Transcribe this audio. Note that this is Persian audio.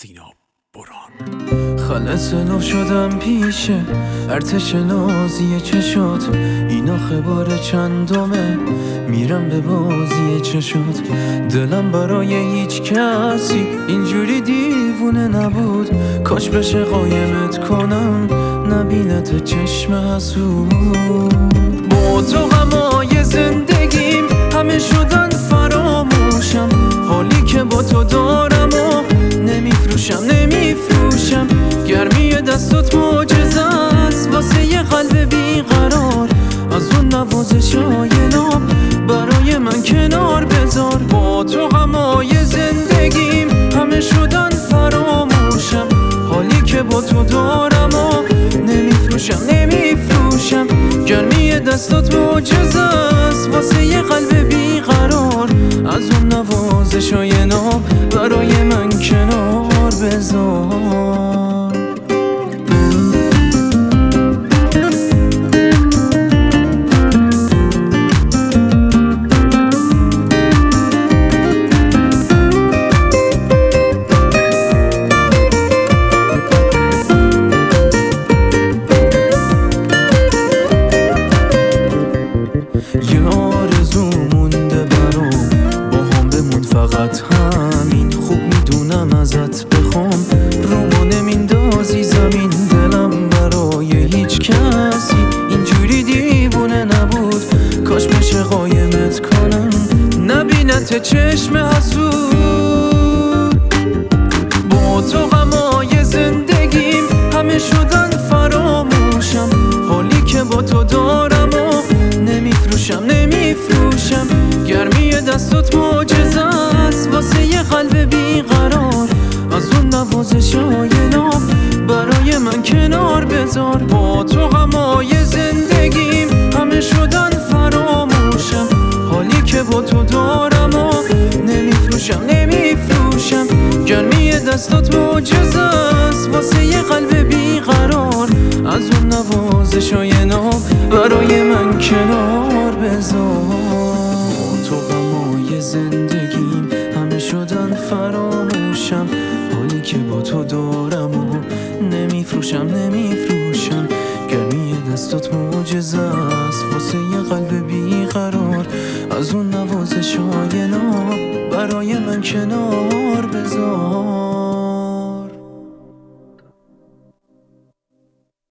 سینا بران. خلص نو شدم پیشه ارتش نازی چشات، این آخه بار چندمه میرم به بازی چشات. دلم برای هیچ کسی اینجوری دیوونه نبود، کاش بشه قایمت کنم نبینت چشم حسود. با تو غمای زندگیم همه شدن فراموشم، حالی که با تو دارم و نمیفروشم. گرمی دستات معجزه است واسه یه قلب بیقرار، از اون نوازشای ناب برای من کنار بذار. با تو غمای زندگیم همه شدن فراموشم، حالی که با تو دارم و نمیفروشم. گرمی دستات معجزه است واسه یه قلب بیقرار، از اون نوازشای ناب برای من کنار بذار. یه آرزو مونده برام با هم بمون فقط همین، خوب میدونم ازت بخوام رومو نمیندازی زمین. دلم برای هیچ کسی اینجوری دیوونه نبود، کاش بشه قایمت کنم نبینت چشم حسود. با تو غمای زندگیم همه شدن فراموشم، حالی که با تو دارم و نمیفروشم. گرمی دستات معجزه است واسه یه قلب بیقرار، از اون نوازشای ناب برای من کنار بذار. با تو غمای زندگیم همه شدن فراموشم، حالی که با تو دارم و نمیفروشم. گرمی دستات معجزه است واسه یه قلب بیقرار، از اون نوازشای ناب برای من کنار بذار. با تو غمای زندگیم همه شدن فراموشم، حالی که با تو دارم و نمیفروشم. گرمی دستات معجزه است واسه یه قلب بیقرار، از اون نوازشای ناب برای من کنار بذار.